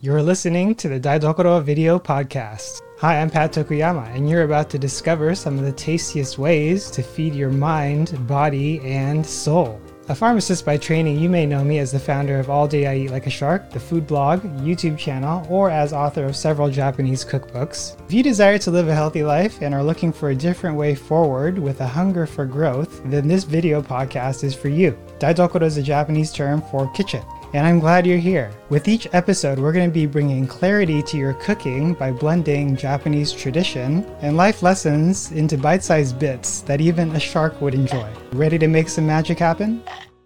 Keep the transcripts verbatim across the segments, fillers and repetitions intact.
You're listening to the Daidokoro Video Podcast. Hi, I'm Pat Tokuyama, and you're about to discover some of the tastiest ways to feed your mind, body, and soul. A pharmacist by training, you may know me as the founder of All Day I Eat Like a Shark, the food blog, YouTube channel, or as author of several Japanese cookbooks. If you desire to live a healthy life and are looking for a different way forward with a hunger for growth, then this video podcast is for you. Daidokoro is a Japanese term for kitchen, and I'm glad you're here. With each episode, we're going to be bringing clarity to your cooking by blending Japanese tradition and life lessons into bite-sized bits that even a shark would enjoy. Ready to make some magic happen?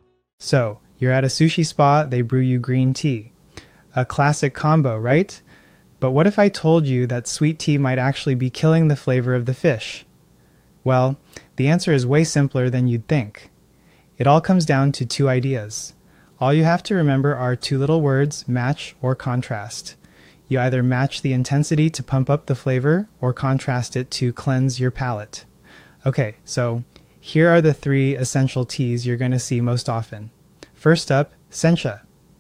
So, you're at a sushi spot, they brew you green tea. A classic combo, right? But what if I told you that sweet tea might actually be killing the flavor of the fish? Well, the answer is way simpler than you'd think. It all comes down to two ideas. All you have to remember are two little words, match or contrast. You either match the intensity to pump up the flavor or contrast it to cleanse your palate. Okay, so here are the three essential teas you're going to see most often. First up, sencha.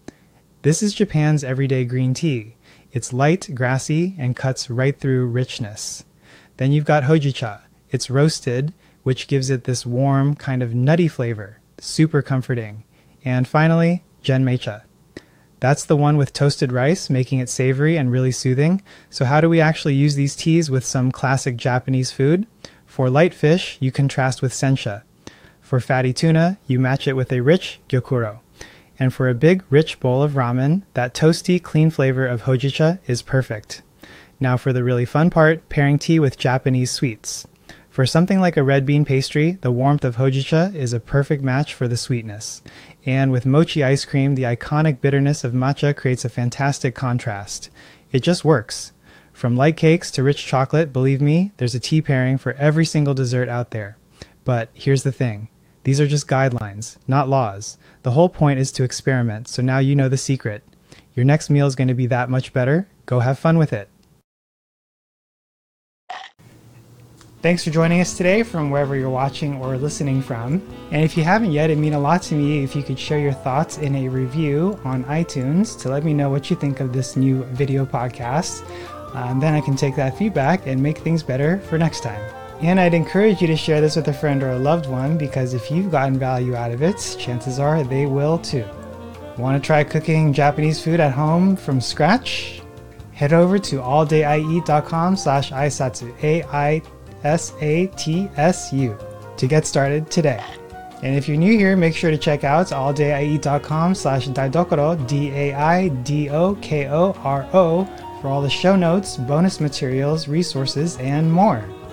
This is Japan's everyday green tea. It's light, grassy, and cuts right through richness. Then you've got hojicha. It's roasted, which gives it this warm, kind of nutty flavor. Super comforting. And finally, genmeicha. That's the one with toasted rice, making it savory and really soothing. So how do we actually use these teas with some classic Japanese food? For light fish, you contrast with sencha. For fatty tuna, you match it with a rich gyokuro. And for a big, rich bowl of ramen, that toasty, clean flavor of hojicha is perfect. Now for the really fun part, pairing tea with Japanese sweets. For something like a red bean pastry, the warmth of hojicha is a perfect match for the sweetness. And with mochi ice cream, the iconic bitterness of matcha creates a fantastic contrast. It just works. From light cakes to rich chocolate, believe me, there's a tea pairing for every single dessert out there. But here's the thing. These are just guidelines, not laws. The whole point is to experiment, so now you know the secret. Your next meal is going to be that much better. Go have fun with it. Thanks for joining us today from wherever you're watching or listening from. And if you haven't yet, it'd mean a lot to me if you could share your thoughts in a review on iTunes to let me know what you think of this new video podcast. Um, then I can take that feedback and make things better for next time. And I'd encourage you to share this with a friend or a loved one, because if you've gotten value out of it, chances are they will too. Want to try cooking Japanese food at home from scratch? Head over to alldayieat.com slash aisatsu, A I S A T S U, to get started today. And if you're new here, make sure to check out alldayieat.com slash daidokoro, D A I D O K O R O, for all the show notes, bonus materials, resources, and more.